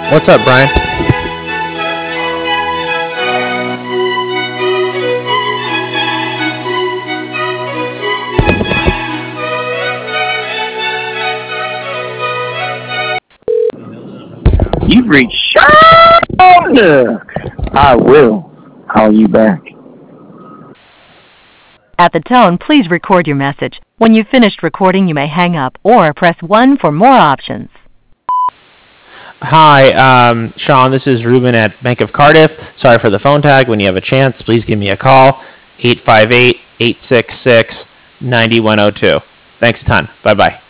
What's up, Brian? You've reached Shonda. I will call you back. At the tone, please record your message. When you've finished recording, you may hang up or press 1 for more options. Hi, Sean, this is Ruben at Bank of Cardiff. Sorry for the phone tag. When you have a chance, please give me a call, 858-866-9102. Thanks a ton. Bye-bye.